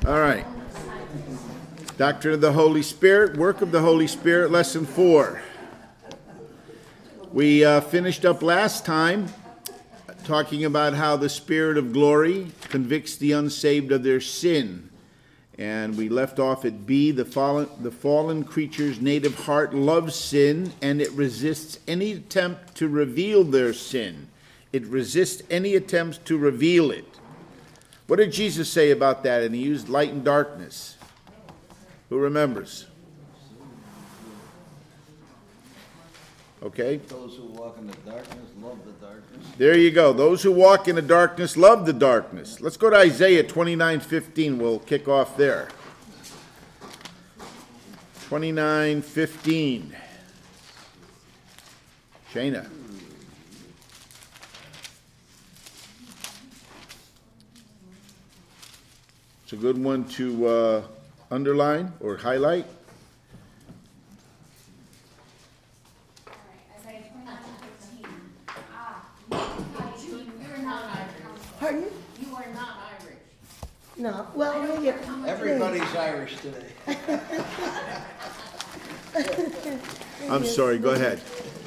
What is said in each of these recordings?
All right. Doctrine of the Holy Spirit, work of the Holy Spirit, lesson 4. We finished up last time talking about how the Spirit of glory convicts the unsaved of their sin. And we left off at B, the fallen creature's native heart loves sin, and it resists any attempt to reveal their sin. It resists any attempts to reveal it. What did Jesus say about that? And he used light and darkness. Who remembers? Okay. Those who walk in the darkness love the darkness. There you go. Those who walk in the darkness love the darkness. Let's go to Isaiah 29:15. We'll kick off there. 29:15. Shana. It's a good one to underline or highlight. Pardon? You are not Irish. No, well, maybe. Everybody's Irish today. I'm sorry, go ahead.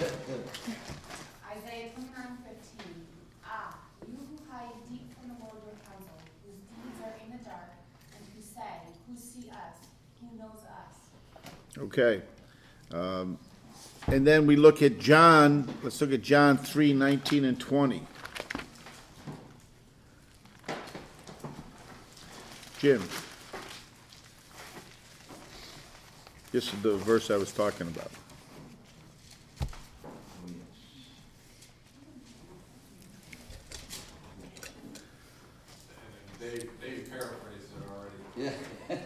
Isaiah 29:15. You who hide deep from the Lord your counsel, whose deeds are in the dark, and who say, who see us, who knows us. Okay. And then we look at John. Let's look at John 3:19 and 20. Jim. This is the verse I was talking about. Dave paraphrased it already. Yeah.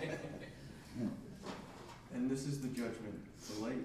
And this is the judgment. The light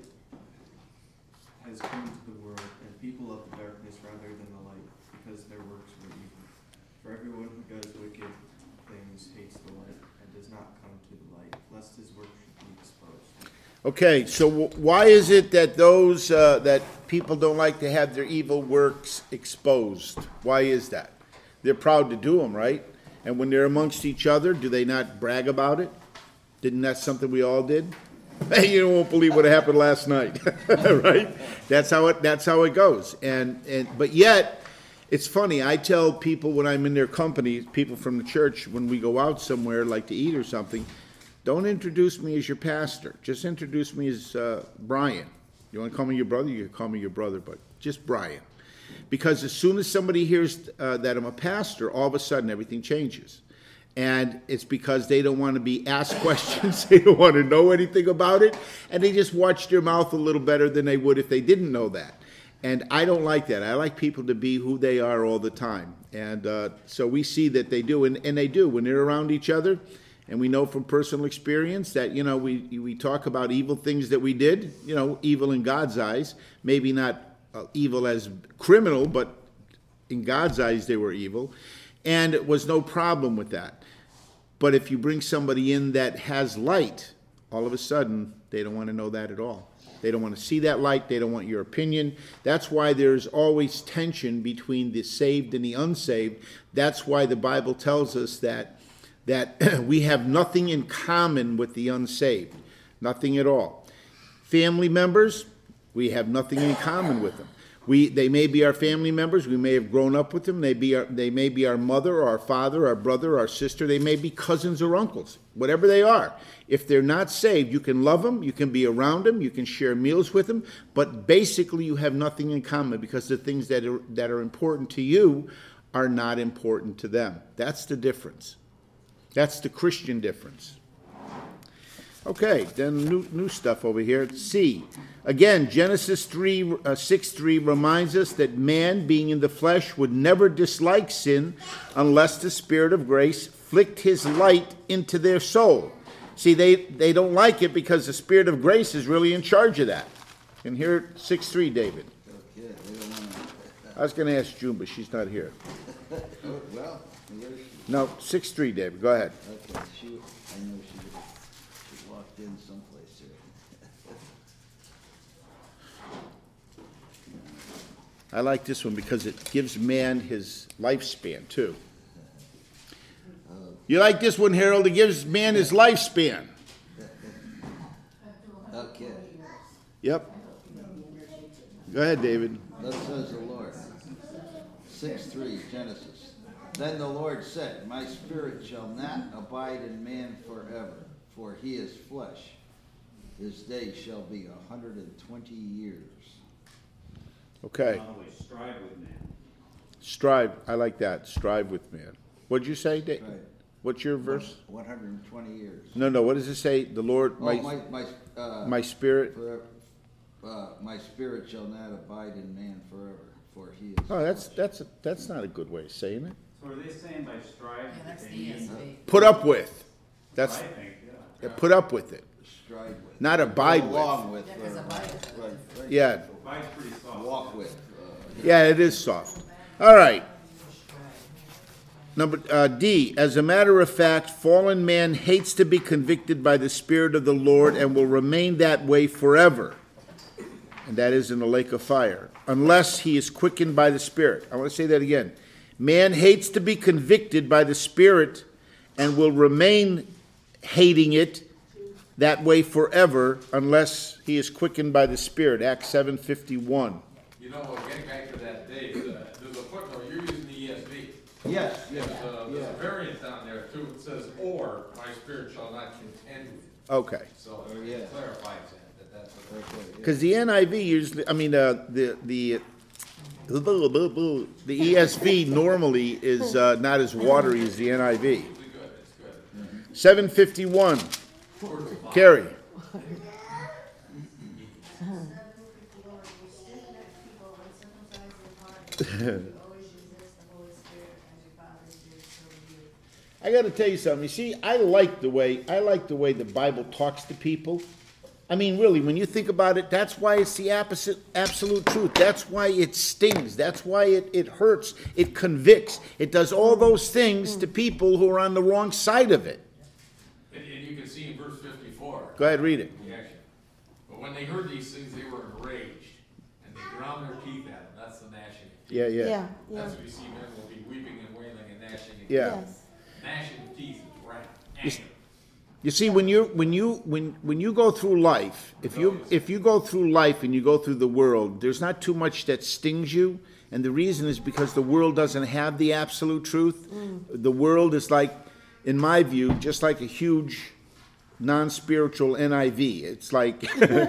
has come into the world, and people love the darkness rather than the light, because their works were evil. For everyone who does wicked things hates the light, and does not come to the light, lest his work should be exposed. Okay, so why is it that those that people don't like to have their evil works exposed? Why is that? They're proud to do them, right? And when they're amongst each other, do they not brag about it? Didn't that something we all did? Hey, you won't believe what happened last night, right? That's how it goes. But yet, it's funny. I tell people when I'm in their company, people from the church, when we go out somewhere, like to eat or something, don't introduce me as your pastor. Just introduce me as Brian. You want to call me your brother? You can call me your brother, but just Brian. Because as soon as somebody hears that I'm a pastor, all of a sudden everything changes. And it's because they don't want to be asked questions. They don't want to know anything about it. And they just watch their mouth a little better than they would if they didn't know that. And I don't like that. I like people to be who they are all the time. And so we see that they do. And they do. When they're around each other, and we know from personal experience that, we talk about evil things that we did, evil in God's eyes. Maybe not evil as criminal, but in God's eyes they were evil. And it was no problem with that. But if you bring somebody in that has light, all of a sudden, they don't want to know that at all. They don't want to see that light. They don't want your opinion. That's why there's always tension between the saved and the unsaved. That's why the Bible tells us that we have nothing in common with the unsaved. Nothing at all. Family members, we have nothing in common with them. They may be our family members. We may have grown up with them. They may be our mother, or our father, our brother, our sister. They may be cousins or uncles, whatever they are. If they're not saved, you can love them. You can be around them. You can share meals with them. But basically, you have nothing in common because the things that are important to you are not important to them. That's the difference. That's the Christian difference. Okay, then new stuff over here. C. Again, Genesis 6:3 reminds us that man, being in the flesh, would never dislike sin unless the Spirit of grace flicked his light into their soul. See, they don't like it because the Spirit of grace is really in charge of that. And here, 6:3, David. Okay, they don't want to. I was going to ask June, but she's not here. Well, where is she? No, 6:3, David. Go ahead. Okay, I know she walked in someplace here. I like this one because it gives man his lifespan, too. You like this one, Harold? It gives man his lifespan. Okay, Yep. Go ahead, David. thus says the Lord. 6:3, Genesis. Then the Lord said, My spirit shall not abide in man forever, for he is flesh. His days shall be 120 years. Okay. By the way, strive with man. Strive. I like that. Strive with man. What'd you say, Dave? Right. What's your verse? 120 years. No. What does it say? The Lord, Oh, my spirit. forever, my spirit shall not abide in man forever, for he is. Oh, that's not a good way of saying it. So are they saying by strive? Yeah, that's they the mean- ESV. Put up with. That's I think, yeah. put up with it. Strive with. Not abide Go with. along with. Yeah, 'cause abide is- Right. Yeah. Abide's pretty soft. Walk with. Yeah, it is soft. All right. Number D, as a matter of fact, fallen man hates to be convicted by the Spirit of the Lord and will remain that way forever. And that is in the lake of fire, unless he is quickened by the Spirit. I want to say that again. Man hates to be convicted by the Spirit and will remain hating it that way forever unless he is quickened by the Spirit. Acts 7:51. You know, getting back to that, Dave, there's a footnote, you're using the ESV. Yes, There's a variant down there too, it says, or my spirit shall not contend with you. Okay. So yeah. it clarifies that's what. Okay, yeah. Because the NIV usually, I mean, the ESV normally is not as watery as the NIV. It's good, it's good. 751. Carrie. I got to tell you something. You see, I like the way the Bible talks to people. I mean, really, when you think about it, that's why it's the absolute truth. That's why it stings. That's why it hurts. It convicts. It does all those things to people who are on the wrong side of it. And you can see in verse 54. Go ahead, read it. The action. But when they heard these things, they were enraged, and they ground their teeth at him. That's the gnashing of teeth. Yeah. Yeah, That's what we see men will be weeping and wailing and gnashing of teeth. Yeah. yes. Gnashing of teeth is wrath, anger. You see, when you go through life, if you go through life and you go through the world, there's not too much that stings you, and the reason is because the world doesn't have the absolute truth. The world is like, in my view, just like a huge non-spiritual NIV. It's like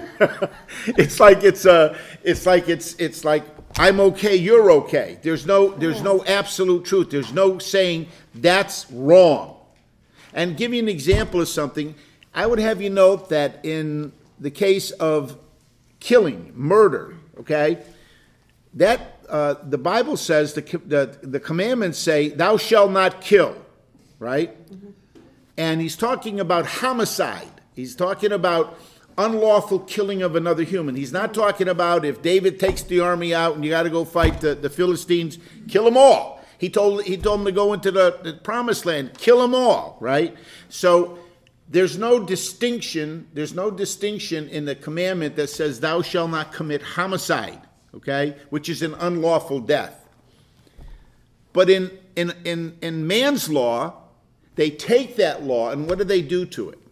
it's like I'm okay, you're okay. There's no absolute truth. There's no saying that's wrong. And give you an example of something, I would have you note that in the case of killing, murder, okay, that the Bible says, the commandments say, thou shalt not kill, right? Mm-hmm. And he's talking about homicide. He's talking about unlawful killing of another human. He's not talking about if David takes the army out and you got to go fight the Philistines, kill them all. He told them to go into the promised land, kill them all, right? So there's no distinction in the commandment that says thou shalt not commit homicide, okay, which is an unlawful death. But in man's law, they take that law and what do they do to it?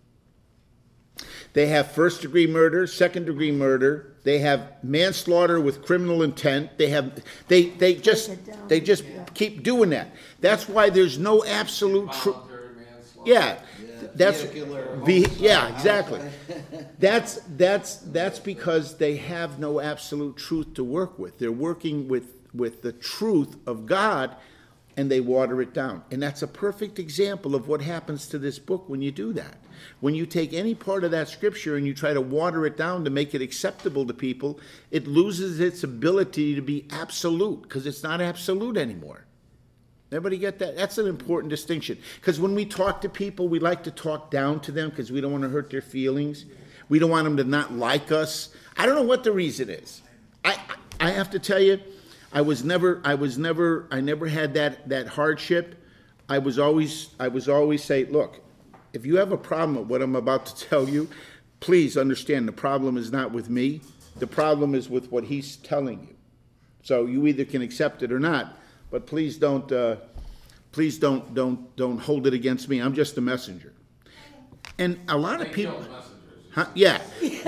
They have first-degree murder, second-degree murder. They have manslaughter with criminal intent. They just keep doing that. That's why there's no absolute truth. Voluntary manslaughter. Yeah, that's Vehicular yeah, exactly. That's because they have no absolute truth to work with. They're working with the truth of God, and they water it down. And that's a perfect example of what happens to this book when you do that. When you take any part of that scripture and you try to water it down to make it acceptable to people, it loses its ability to be absolute, because it's not absolute anymore. Everybody get that? That's an important distinction. Because when we talk to people, we like to talk down to them because we don't want to hurt their feelings. We don't want them to not like us. I don't know what the reason is. I have to tell you, I never had that hardship. I was always say, look, if you have a problem with what I'm about to tell you, please understand the problem is not with me. The problem is with what he's telling you. So you either can accept it or not, but please don't Please don't hold it against me. I'm just a messenger. And a lot of They people, killed messengers. huh? Yeah.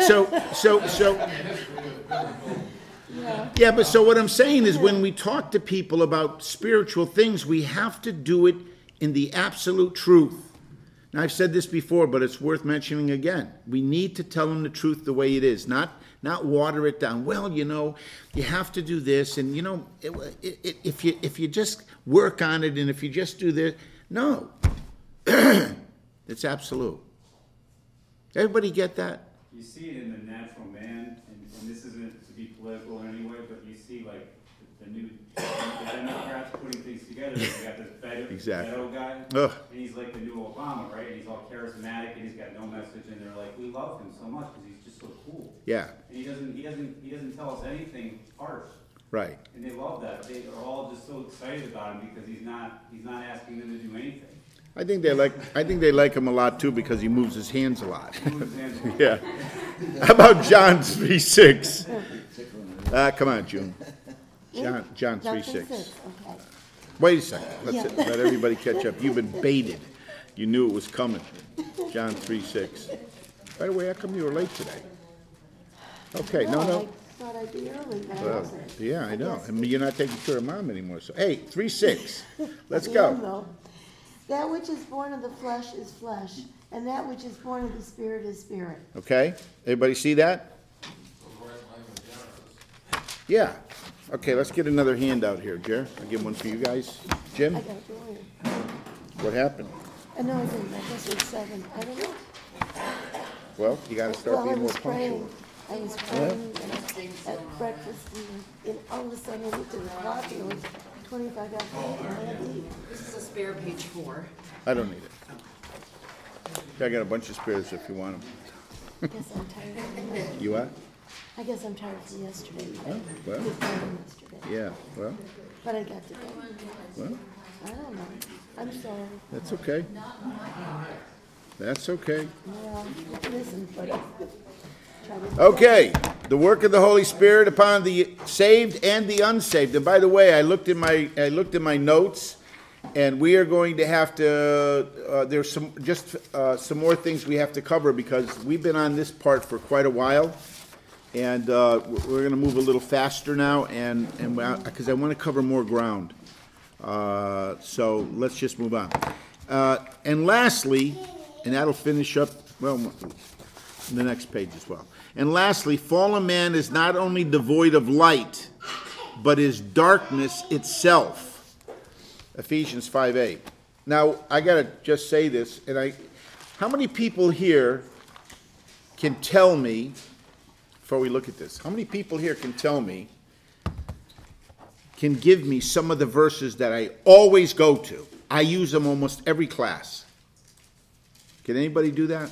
Yeah, but so what I'm saying is when we talk to people about spiritual things, we have to do it in the absolute truth. Now, I've said this before, but it's worth mentioning again. We need to tell them the truth the way it is, not water it down. Well, you have to do this, and if you just work on it, and if you just do this, no, it's absolute. Everybody get that? You see it in the natural man, and this isn't to be political in any way, but you see like the Democrats putting things together. You got this Exactly. Beto guy, Ugh. and he's like the new Obama, right? And he's all charismatic, and he's got no message, and they're like, we love him so much because he's just so cool. Yeah, And he doesn't tell us anything harsh, right. and they love that. They are all just so excited about him because he's not asking them to do anything. I think they like him a lot too because he moves his hands a lot. He moves his hands around. Yeah. How about John 3:6? Come on, June. John John 3:6. 3:6, okay. Wait a second. Yeah. Let everybody catch up. You've been baited. You knew it was coming. John 3:6. By the way, how come you were late today? Okay, no. I thought I'd be early, but I Well, wasn't. yeah, I know. I mean, you're not taking care of mom anymore. So, hey, 3:6. Let's I am, go. though. That which is born of the flesh is flesh, and that which is born of the spirit is spirit. Okay? Everybody see that? Yeah. Okay, let's get another handout here, Jer. I'll give one for you guys. Jim, I got it earlier. what happened? I know I didn't, I guess it's 7, I don't know. Well, you gotta start Well, I being more was praying, punctual. I was praying at breakfast, and all of a sudden I looked at the clock, and it was 25 after 8, and I had to eat. This is a spare page 4. I don't need it. I got a bunch of spares if you want them. I guess I'm tired from yesterday. You what? I guess I'm tired from yesterday. Oh, well. Good time yesterday. Yeah, well, But I got to bed. well, I don't know. I'm sorry. that's okay. That's okay. Well, listen, buddy. Try to- Okay, the work of the Holy Spirit upon the saved and the unsaved. And by the way, I looked in my notes, and we are going to have to. There's some more things we have to cover because we've been on this part for quite a while, and we're going to move a little faster now, and because I want to cover more ground. So let's just move on. And lastly, and that'll finish up. Well, the next page as well. And lastly, fallen man is not only devoid of light, but is darkness itself. Ephesians 5:8. Now, I got to just say this, and how many people here can tell me, before we look at this, how many people here can tell me, can give me some of the verses that I always go to? I use them almost every class. Can anybody do that?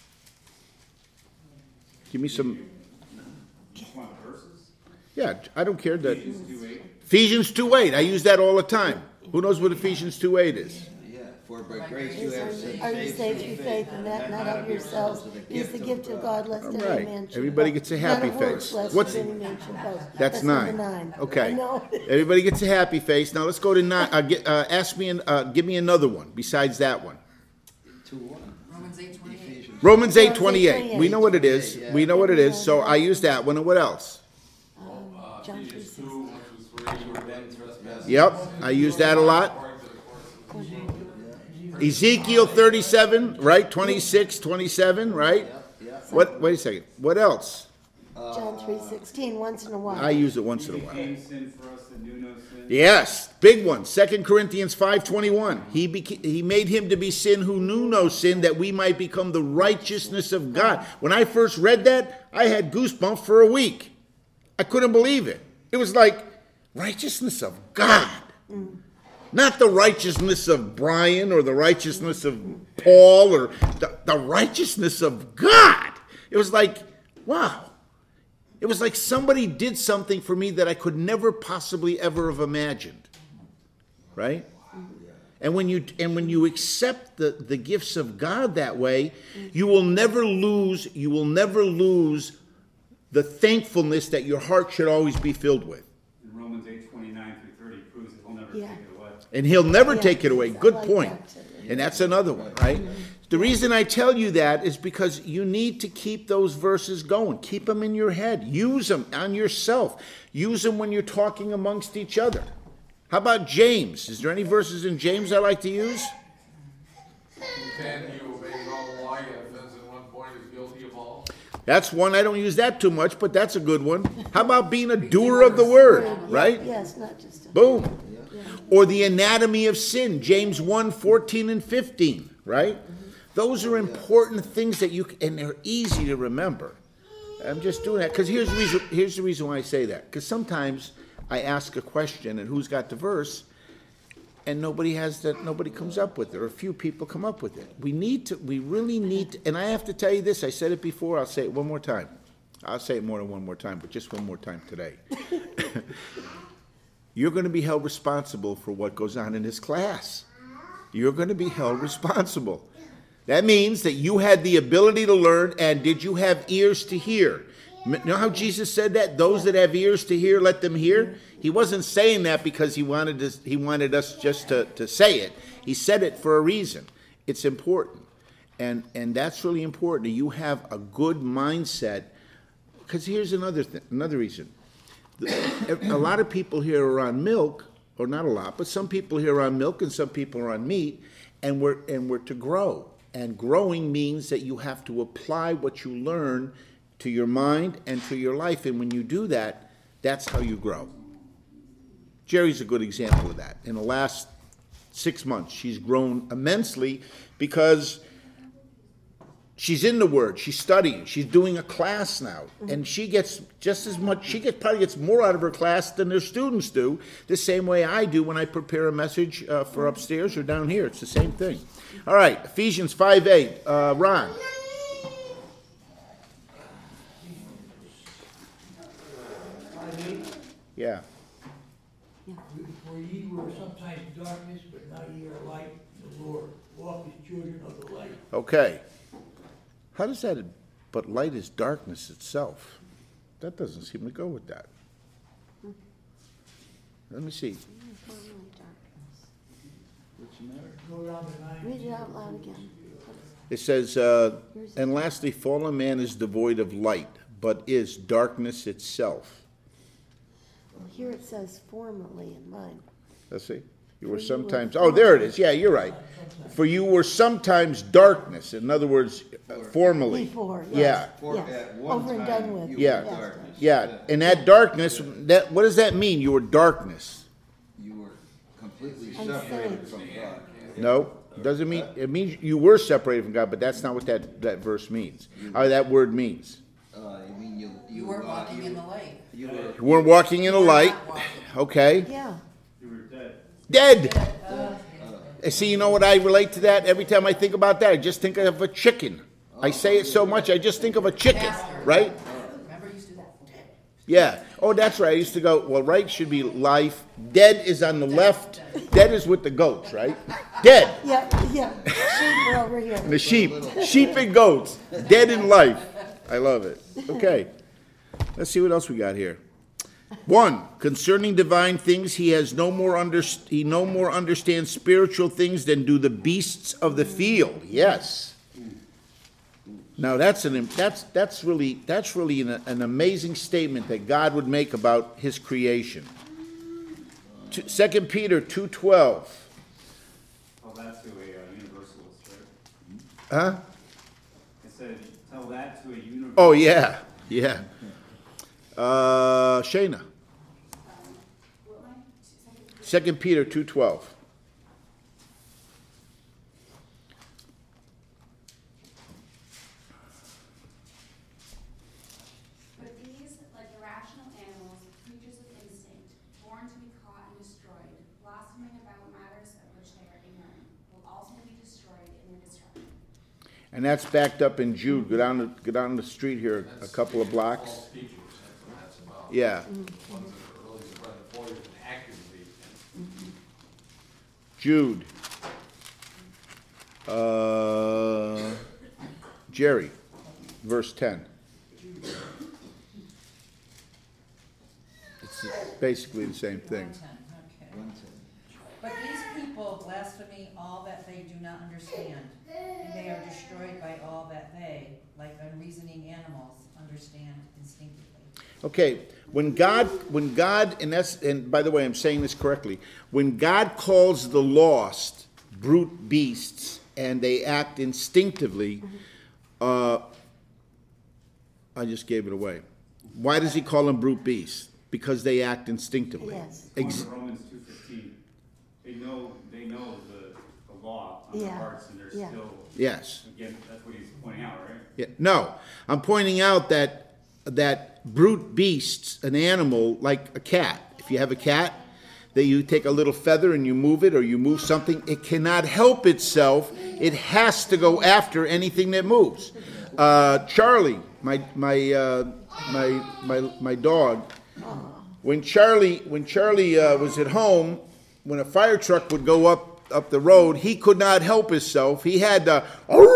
Give me some. Just want the verses? Yeah, I don't care that. Ephesians 2:8. Ephesians 2:8. I use that all the time. Who knows what Ephesians 2:8 is? Yeah, for by grace you have saved. Are you saved through faith, and that not of yourselves? It is the gift of God, lest any right. man should Everybody boast. gets a happy Not of works, face. lest What's- any man should boast. That's number 9. 9. Okay. I know. Everybody gets a happy face. Now let's go to 9. Give me another one besides that one. 2:1. Romans 8:28. Romans Romans 8:28. We know what it is. Yeah. We know what it is. So I use that one. And what else? John Ephesians 3:6. 2, 1 through 3, you were dead in trespasses. Yep, I use that a lot. According to the course of this world. Ezekiel 37, right? 26, 27, right? What? Wait a second. What else? John 3:16, once in a while. I use it once in a while. Became sin for us that knew no sin. Yes, big one. 2 Corinthians 5:21. He made him to be sin who knew no sin, that we might become the righteousness of God. When I first read that, I had goosebumps for a week. I couldn't believe it. It was like righteousness of God. Not the righteousness of Brian or the righteousness of Paul or the righteousness of God. It was like, wow. It was like somebody did something for me that I could never possibly ever have imagined. Right? And when you accept the gifts of God that way, you will never lose the thankfulness that your heart should always be filled with. And Romans 8:29 through 30 proves that he'll never Yeah. take it away. And he'll never Yeah, take it away. I Good like point. that, too. And that's another one, right? The reason I tell you that is because you need to keep those verses going. Keep them in your head. Use them on yourself. Use them when you're talking amongst each other. How about James? Is there any verses in James I like to use? Ten, you obey all the law, yet offends in one point is guilty of all. That's one. I don't use that too much, but that's a good one. How about being a doer of the word, right? Yes, not just a. Boom. Or the anatomy of sin, James 1, 14 and 15, right? Those are important things that and they're easy to remember. I'm just doing that because here's the reason why I say that. Because sometimes I ask a question and who's got the verse, and nobody comes up with it, or a few people come up with it. We really need to, and I have to tell you this, I said it before, I'll say it one more time. I'll say it more than one more time, but just one more time today. You're going to be held responsible for what goes on in this class. You're going to be held responsible. That means that you had the ability to learn, and did you have ears to hear? You know how Jesus said that? Those that have ears to hear, let them hear. He wasn't saying that because he wanted us just to say it. He said it for a reason. It's important. And that's really important. You have a good mindset. Because here's another reason. A lot of people here are on milk, or not a lot, but some people here are on milk and some people are on meat, and we're to grow. And growing means that you have to apply what you learn to your mind and to your life. And when you do that, that's how you grow. Jerry's a good example of that. In the last 6 months, she's grown immensely because she's in the Word, she's studying, she's doing a class now, and she gets just as much, probably gets more out of her class than their students do, the same way I do when I prepare a message for upstairs or down here. It's the same thing. All right, Ephesians 5:8. Ron. Yeah. For ye were sometimes darkness, but now ye are light in the Lord. Walk as children of the light. Okay. How does that, but light is darkness itself? That doesn't seem to go with that. Let me see. What's the matter? Go down to 9. Read it out loud again. It says, and lastly, fallen man is devoid of light, but is darkness itself. Here it says formerly in mine. Let's see. You were sometimes, oh, there it is. Yeah, you're right. For you were sometimes darkness. In other words, formerly. Before, Yeah. yes. At one Over and time, done with. you Yeah. were darkness. Yeah. And that darkness, what does that mean? You were darkness. You were completely I'm separated saying- from God. No, doesn't mean, it means you were separated from God, but that's not what that verse means. Or that word means. You mean You weren't walking in the light. You were You weren't walking in the light. Okay. Yeah. You were dead. Dead. See, you know what I relate to that? Every time I think about that, I just think of a chicken. I say it so much, I just think of a chicken, right? Remember you used to do that? Yeah. Oh, that's right. I used to go, well, right should be life. Dead is on the left. Dead is with the goats, right? Dead. Yeah, yeah. Sheep are over here. The sheep. Sheep and goats. Dead in life. I love it. Okay. Let's see what else we got here. 1, concerning divine things, he no more understands spiritual things than do the beasts of the field. Yes. Now that's really an amazing statement that God would make about his creation. 2 Peter 2:12. Tell that to a universalist, right? Huh? I said, tell that to a universalist. Oh yeah. Yeah. Shayna. 2 Peter 2:12. But these, like the rational animals, creatures of instinct, born to be caught and destroyed, blossoming about matters of which they are ignorant, will also be destroyed in their destruction. And that's backed up in Jude. Go down the street here a couple of blocks. False teachers, that's about. Yeah. Ones that are really spread the poison and actively. Jude. Jerry, verse 10. It's basically the same thing. Okay. 1:10. But these not understand, and they are destroyed by all that they, like unreasoning animals, understand instinctively. Okay, when God, and by the way, I'm saying this correctly, when God calls the lost brute beasts and they act instinctively, I just gave it away. Why does he call them brute beasts? Because they act instinctively. Yes. Romans 2:15, they know the law on their Yeah. hearts, and they're Yeah. still, Yes. again, that's what he's pointing out, right? Yeah. No, I'm pointing out that brute beasts, an animal like a cat, if you have a cat, that you take a little feather and you move it or you move something, it cannot help itself. It has to go after anything that moves. Charlie, my dog, when Charlie was at home, when a fire truck would go up the road, he could not help himself. He had to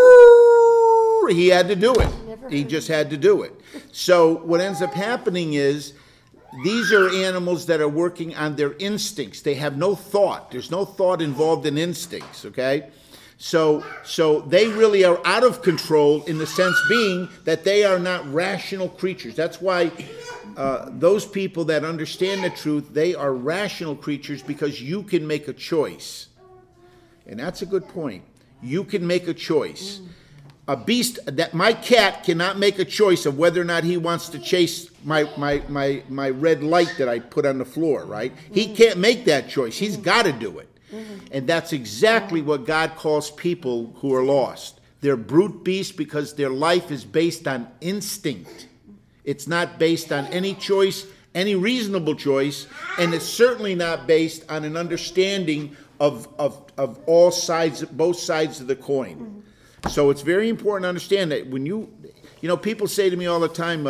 do it. He just had to do it. So what ends up happening is these are animals that are working on their instincts. They have no thought. There's no thought involved in instincts, okay? So they really are out of control in the sense being that they are not rational creatures. That's why those people that understand the truth, they are rational creatures because you can make a choice. And that's a good point. You can make a choice. A beast, that my cat cannot make a choice of whether or not he wants to chase my red light that I put on the floor, right? He can't make that choice. He's got to do it. And that's exactly what God calls people who are lost. They're brute beasts because their life is based on instinct. It's not based on any choice, any reasonable choice, and it's certainly not based on an understanding of all sides, both sides of the coin. So it's very important to understand that when people say to me all the time,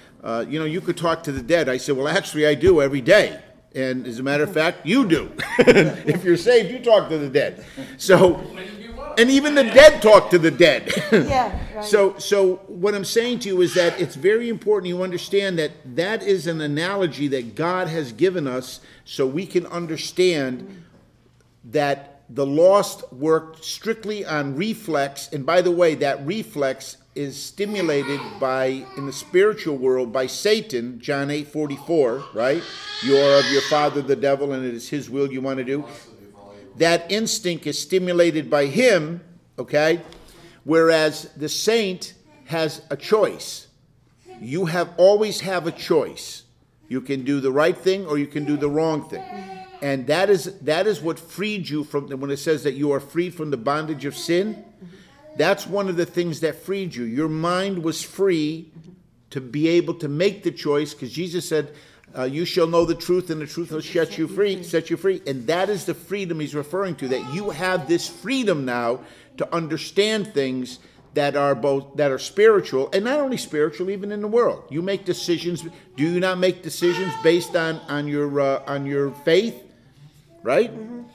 you could talk to the dead. I say, well, actually, I do every day. And as a matter of fact, you do. If you're saved, you talk to the dead. So, and even the dead talk to the dead. Yeah, right. So what I'm saying to you is that it's very important you understand that is an analogy that God has given us so we can understand that the lost worked strictly on reflex, and by the way, that reflex is stimulated in the spiritual world by Satan, John 8:44, right? You are of your father the devil, and it is his will you want to do. That instinct is stimulated by him, okay? Whereas the saint has a choice. You always have a choice. You can do the right thing or you can do the wrong thing. And that is what freed you from, when it says that you are freed from the bondage of sin, that's one of the things that freed you. Your mind was free to be able to make the choice, because Jesus said, you shall know the truth and the truth will set you free. And that is the freedom he's referring to, that you have this freedom now to understand things that are spiritual, and not only spiritual, even in the world. You make decisions. Do you not make decisions based on your faith? Right?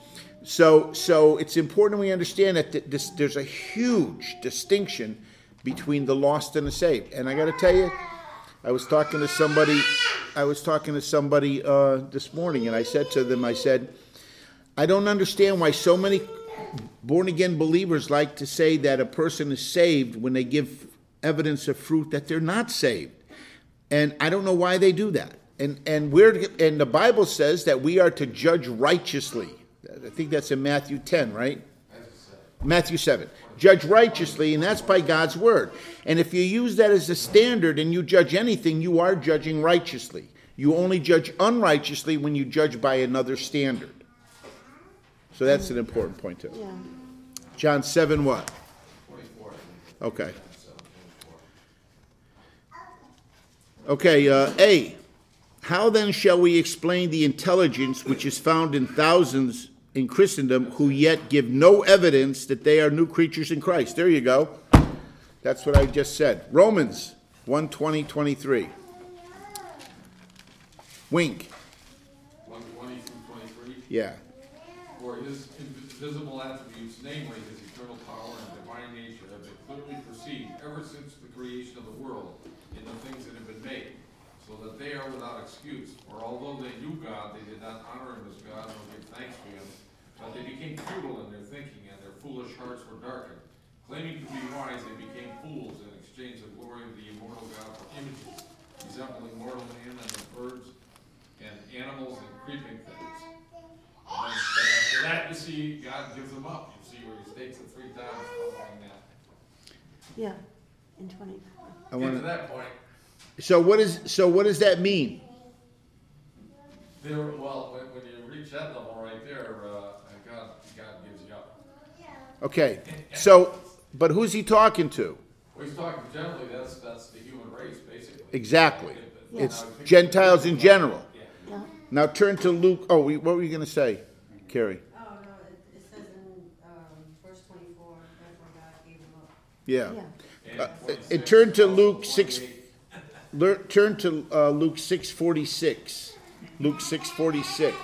So it's important we understand that there's a huge distinction between the lost and the saved. And I got to tell you, I was talking to somebody this morning, and I said to them, I don't understand why so many born-again believers like to say that a person is saved when they give evidence of fruit that they're not saved. And I don't know why they do that. And the Bible says that we are to judge righteously. I think that's in Matthew 10, right? Matthew 7. Judge righteously, and that's by God's word. And if you use that as a standard and you judge anything, you are judging righteously. You only judge unrighteously when you judge by another standard. So that's an important point too. Yeah. John 7 what? 24. Okay. Okay, A. How then shall we explain the intelligence which is found in thousands in Christendom who yet give no evidence that they are new creatures in Christ? There you go. That's what I just said. Romans 1:20-23. Wink. 1:20 through 23. Yeah. For his invisible attributes, namely his eternal power and divine nature, have been clearly perceived ever since the creation of the world in the things that have been made, so that they are without excuse. For although they knew God, they did not honor him as God nor give thanks to him, But they became futile in their thinking, and their foolish hearts were darkened. Claiming to be wise, they became fools and exchanged the glory of the immortal God for images, resembling mortal man and the birds and animals and creeping things. But after that, you see, God gives them up. You see where he states it 3 times following that. Yeah, in 24. Get to that point. So what does that mean? Well, when you reach that level right there, God gives you up. Okay, so, but who's he talking to? Well, he's talking generally, that's the human race, basically. Exactly. Yeah. It's Gentiles in general. Yeah. Now turn to Luke. Oh, what were you going to say, Carrie? Oh, no, it says in, verse 24, therefore God gave him up. Yeah. Yeah. And turn to Luke 6. Turn to Luke 6:46. Luke 6:46.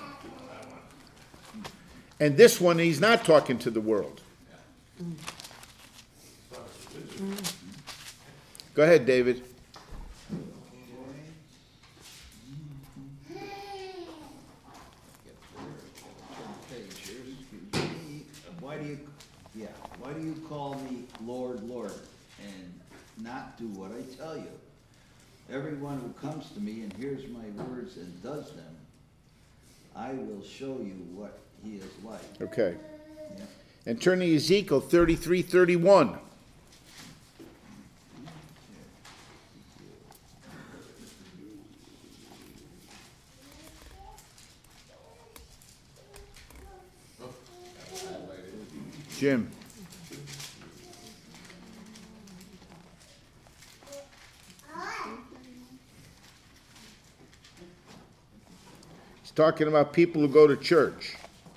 And this one, he's not talking to the world. Go ahead, David. Why do you call me Lord, Lord, and not do what I tell you? Everyone who comes to me and hears my words and does them, I will show you what he is like. Okay. Yeah. And turn to Ezekiel 33:31. Jim. He's talking about people who go to church.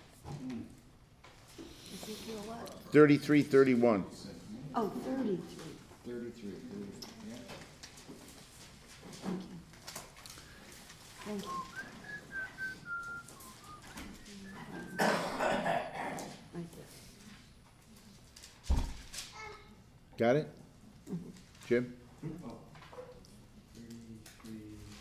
Ezekiel what? 33:31. Oh, 33. 33, yeah. Thank you. Right there. Got it? Jim? Oh. 33.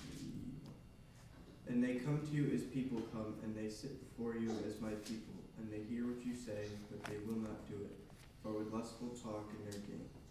And they come to you as people come, and they sit before you as my people, and they hear what you say, but they will not do it. For with lustful talk in their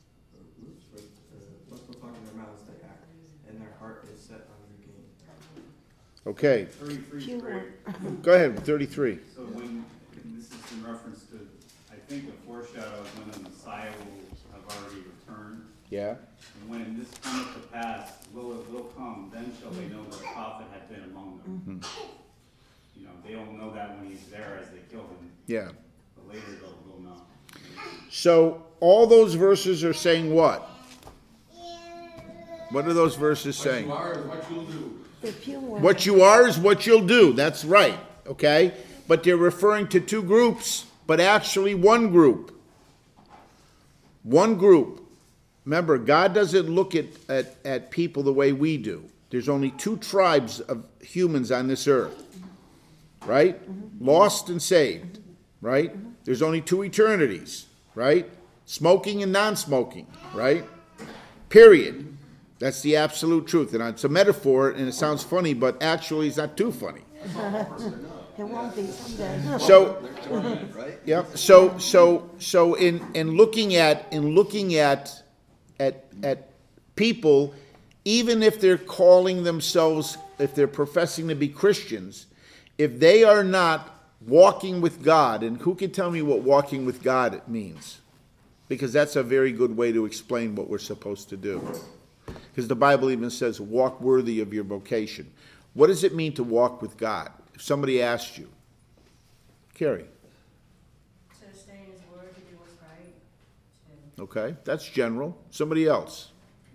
lustful talk in their mouths they act, and their heart is set on their gain. Okay. 33 is great. Go ahead, 33. So when, and this is in reference to, I think the foreshadow is when the Messiah will have already returned. Yeah. And when this cometh to pass, will come, then shall they know that a prophet had been among them. You know, they don't know that when he's there as they kill him, Yeah. but later they'll know. So all those verses are saying what? What are those verses What saying? you are is what you'll do. The pure What you are is what you'll do. That's right. Okay? But they're referring to two groups, but actually one group. One group. Remember, God doesn't look at people the way we do. There's only 2 tribes of humans on this earth. Right? Lost and saved. Right? There's only 2 eternities. Right? Smoking and non-smoking. Right? Period. That's the absolute truth. And it's a metaphor, and it sounds funny, but actually it's not too funny. It won't be someday. So, Right? yeah. So in looking at people, even if they're calling themselves, if they're professing to be Christians, if they are not walking with God, and who can tell me what walking with God means? Because that's a very good way to explain what we're supposed to do. Because the Bible even says, walk worthy of your vocation. What does it mean to walk with God? If somebody asked you. Carrie. To stay in his word, to do what's right, to Okay, that's general. Somebody else.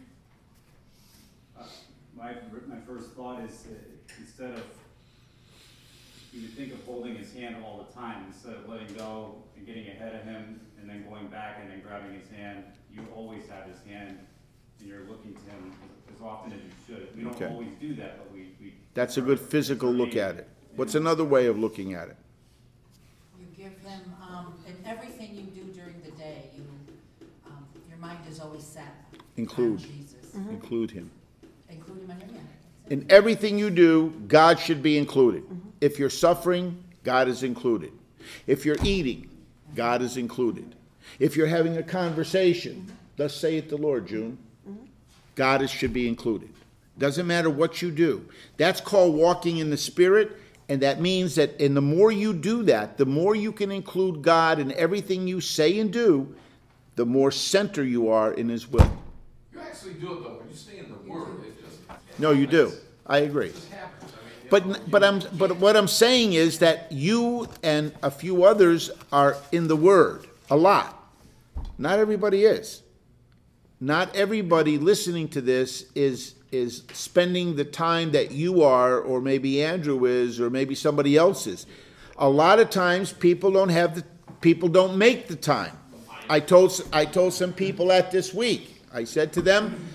My first thought is instead of, you would think of holding his hand all the time, instead of letting go and getting ahead of him and then going back and then grabbing his hand, you always have his hand and you're looking to him as often as you should. We don't Okay. always do that, but we That's a good physical look at it. What's another way of looking at it? You give him, in everything you do during the day, your mind is always set Include. on Jesus. Include him. Include him on your hand. In everything you do, God should be included. If you're suffering, God is included. If you're eating, God is included. If you're having a conversation, thus saith the Lord, June, God should be included. Doesn't matter what you do. That's called walking in the Spirit, and that means that, and the more you do that, the more you can include God in everything you say and do, the more center you are in His will. You actually do it though. When you stay in the Word, it just... No, you do. I agree. It just happens. I mean, But what I'm saying is that you and a few others are in the Word a lot. Not everybody is. Not everybody listening to this is spending the time that you are, or maybe Andrew is, or maybe somebody else is. A lot of times people don't make the time. I told some people that this week. I said to them,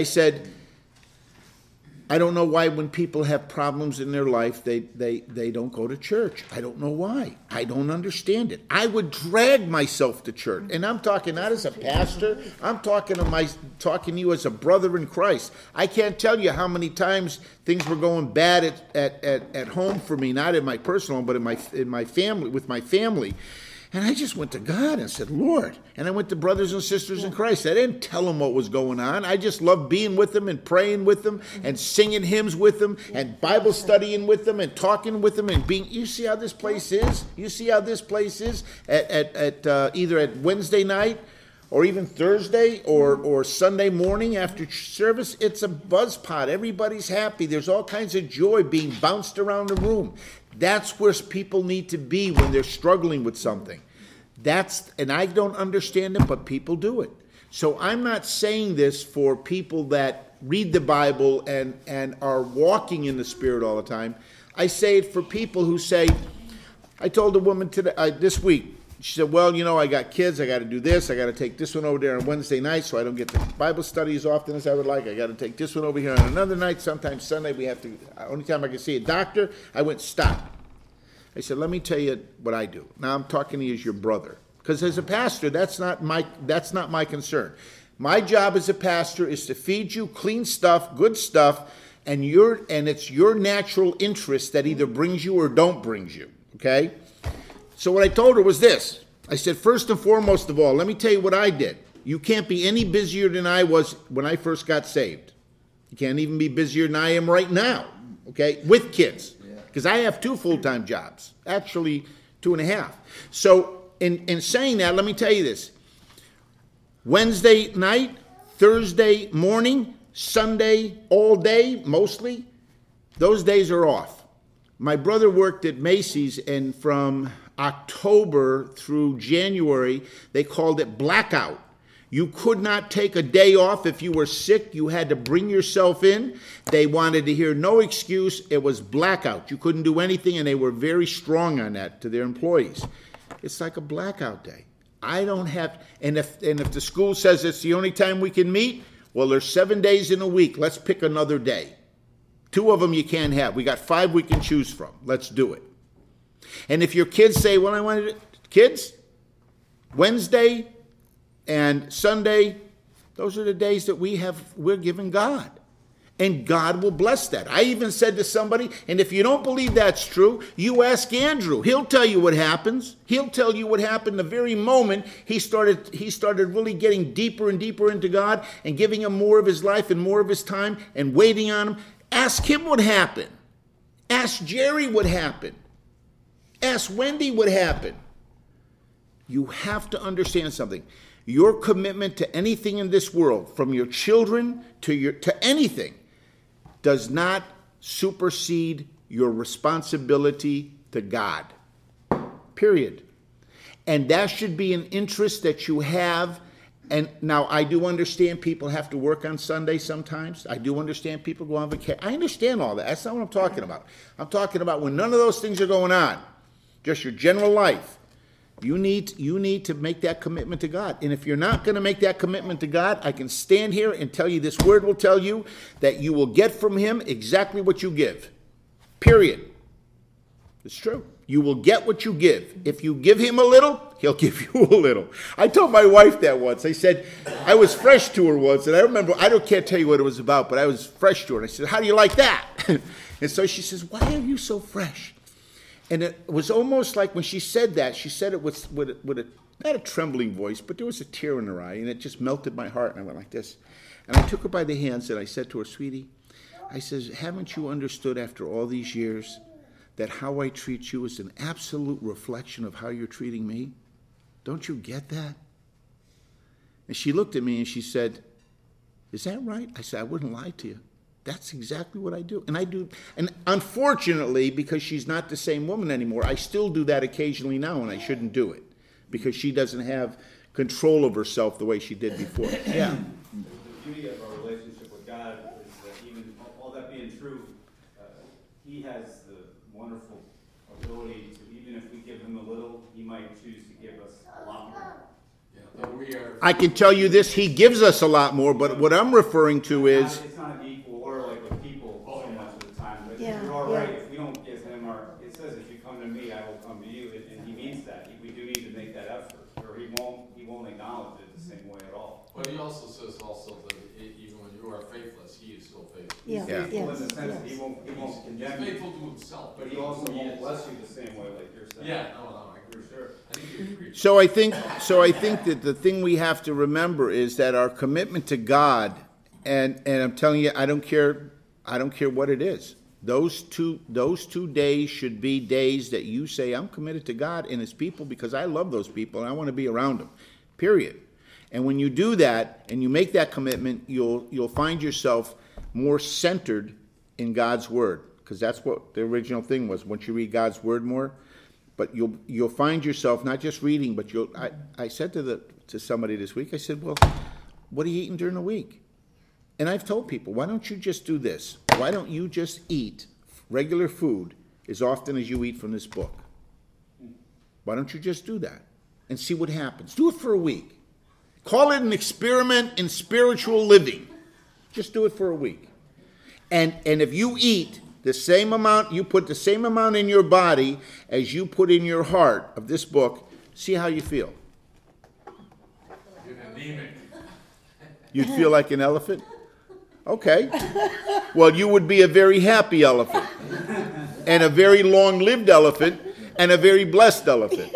I don't know why when people have problems in their life, they don't go to church. I don't know why. I don't understand it. I would drag myself to church. And I'm talking not as a pastor. I'm talking to you as a brother in Christ. I can't tell you how many times things were going bad at home for me, not in my personal home, but in my family, with my family. And I just went to God and said, Lord. And I went to brothers and sisters in Christ. I didn't tell them what was going on. I just loved being with them and praying with them and singing hymns with them and Bible studying with them and talking with them and being. You see how this place is? You see how this place is at either at Wednesday night or even Thursday or Sunday morning after service? It's a buzz pot. Everybody's happy. There's all kinds of joy being bounced around the room. That's where people need to be when they're struggling with something. And I don't understand it, but people do it. So I'm not saying this for people that read the Bible and are walking in the Spirit all the time. I say it for people who say, I told a woman today, this week, she said, well, I got kids, I got to do this, I got to take this one over there on Wednesday night so I don't get the Bible study as often as I would like. I got to take this one over here on another night. Sometimes Sunday we have to, only time I can see a doctor, I went, stop. I said, let me tell you what I do. Now I'm talking to you as your brother. Because as a pastor, that's not my concern. My job as a pastor is to feed you clean stuff, good stuff, and it's your natural interest that either brings you or don't brings you. Okay? So what I told her was this. I said, first and foremost of all, let me tell you what I did. You can't be any busier than I was when I first got saved. You can't even be busier than I am right now, okay, with kids. Because I have 2 full-time jobs, actually 2.5. So in saying that, let me tell you this. Wednesday night, Thursday morning, Sunday all day, mostly, those days are off. My brother worked at Macy's, and from October through January, they called it blackout. You could not take a day off. If you were sick, you had to bring yourself in. They wanted to hear no excuse. It was blackout. You couldn't do anything, and they were very strong on that to their employees. It's like a blackout day. I don't have, and if the school says it's the only time we can meet, well, there's 7 days in a week. Let's pick another day. 2 of them you can't have. We got 5 we can choose from. Let's do it. And if your kids say, well, I wanted it, kids, Wednesday and Sunday, those are the days that we're giving God. And God will bless that. I even said to somebody, and if you don't believe that's true, you ask Andrew. He'll tell you what happens. He'll tell you what happened the very moment he started really getting deeper and deeper into God and giving him more of his life and more of his time and waiting on him. Ask him what happened. Ask Jerry what happened. Ask Wendy what happened. You have to understand something. Your commitment to anything in this world, from your children to anything, does not supersede your responsibility to God. Period. And that should be an interest that you have. And now I do understand people have to work on Sunday sometimes. I do understand people go on vacation. I understand all that. That's not what I'm talking about. I'm talking about when none of those things are going on, just your general life. You need to make that commitment to God. And if you're not going to make that commitment to God, I can stand here and tell you, this word will tell you that you will get from him exactly what you give. Period. It's true. You will get what you give. If you give him a little, he'll give you a little. I told my wife that once. I said, I was fresh to her once, and I remember, can't tell you what it was about, but I was fresh to her. And I said, how do you like that? And so she says, why are you so fresh? And it was almost like when she said that, she said it with not a trembling voice, but there was a tear in her eye, and it just melted my heart, and I went like this. And I took her by the hands, and I said to her, sweetie, I says, haven't you understood after all these years that how I treat you is an absolute reflection of how you're treating me? Don't you get that? And she looked at me and she said, is that right? I said, I wouldn't lie to you. That's exactly what I do. And I do, and unfortunately, because she's not the same woman anymore, I still do that occasionally now, and I shouldn't do it because she doesn't have control of herself the way she did before. Yeah. The beauty of our relationship with God is that even all that being true, He has the wonderful ability to, even if we give Him a little, He might choose to give us a lot more. I can tell you this, He gives us a lot more, but what I'm referring to is... It's not an equal order like with people so much of the time, but Yeah, you're all right yeah. if we don't give Him our, it says if you come to me, I will come to you, and He means that. We do need to make that effort, or He won't acknowledge it the same way at all. But he also says that even when you are faithless, he is still faithful. Yeah, He's faithful in yes, the sense that yes. He won't He's condemn you, faithful to himself, but He also won't bless you the same way like you're saying. Yeah, no, I agree. For sure. I think you agree. So I think that the thing we have to remember is that our commitment to God, and I'm telling you, I don't care what it is. Those two days should be days that you say, I'm committed to God and His people because I love those people and I want to be around them. Period. And when you do that and you make that commitment, you'll find yourself more centered in God's Word, because that's what the original thing was. Once you read God's Word more, but you'll find yourself not just reading, but I said to somebody this week, I said, well, what are you eating during the week? And I've told people, why don't you just do this? Why don't you just eat regular food as often as you eat from this book? Why don't you just do that and see what happens? Do it for a week. Call it an experiment in spiritual living. Just do it for a week. And if you eat the same amount, you put the same amount in your body as you put in your heart of this book, see how you feel. You're anemic. You'd feel like an elephant? Okay. Well, you would be a very happy elephant, and a very long-lived elephant, and a very blessed elephant.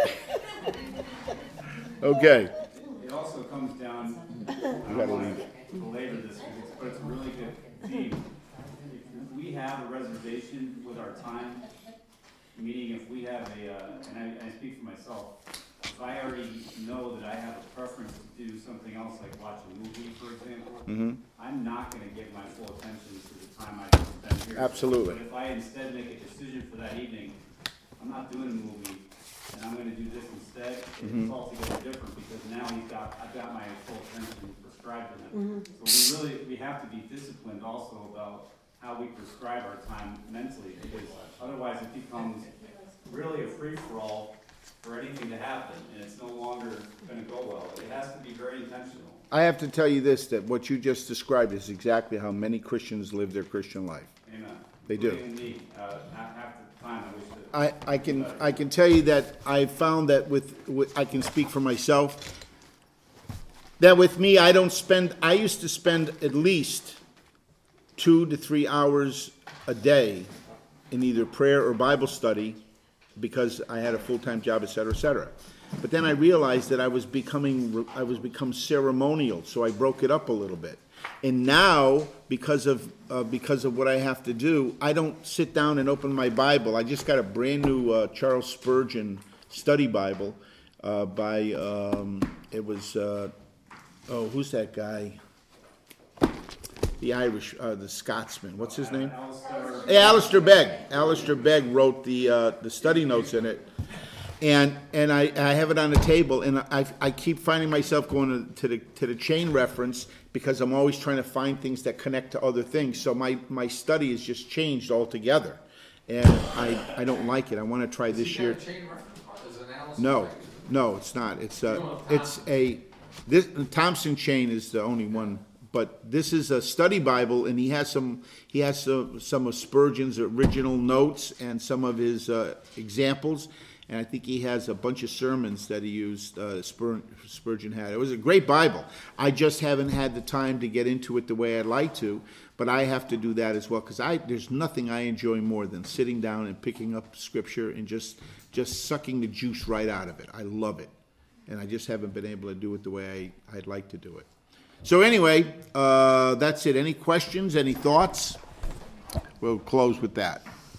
Okay. It also comes down, I don't want to belabor this, but it's a really good theme. If we have a reservation with our time, meaning if we have and I speak for myself, if I already know that I have a preference to do something else, like watch a movie, for example, I'm not going to give my full attention to the time I can spend here. Absolutely. But if I instead make a decision for that evening, I'm not doing a movie, and I'm going to do this instead, it's altogether different, because now I've got my full attention prescribed to him. So we have to be disciplined also about how we prescribe our time mentally, because otherwise it becomes really a free-for-all for anything to happen, and it's no longer going to go well. It has to be very intentional. I have to tell you this, that what you just described is exactly how many Christians live their Christian life. Amen. They do. Including me. Half the time I wish that... I can tell you that I found that I can speak for myself, that with me I used to spend at least 2 to 3 hours a day in either prayer or Bible study, because I had a full-time job, et cetera, et cetera. But then I realized that I was become ceremonial, so I broke it up a little bit. And now, because of what I have to do, I don't sit down and open my Bible. I just got a brand new Charles Spurgeon study Bible who's that guy? The Irish, the Scotsman. What's his name? Alistair Begg. Alistair Begg wrote the study notes in it, and I have it on the table, and I keep finding myself going to the chain reference, because I'm always trying to find things that connect to other things. So my study has just changed altogether, and I don't like it. I want to try this year. Chain reference is an Alistair No, Begg. no, it's not. This Thompson chain is the only one. But this is a study Bible, and he has some of Spurgeon's original notes and some of his examples, And I think he has a bunch of sermons that he used, Spurgeon had. It was a great Bible. I just haven't had the time to get into it the way I'd like to, but I have to do that as well, because there's nothing I enjoy more than sitting down and picking up Scripture and just sucking the juice right out of it. I love it. And I just haven't been able to do it the way I'd like to do it. So anyway, that's it. Any questions, any thoughts? We'll close with that.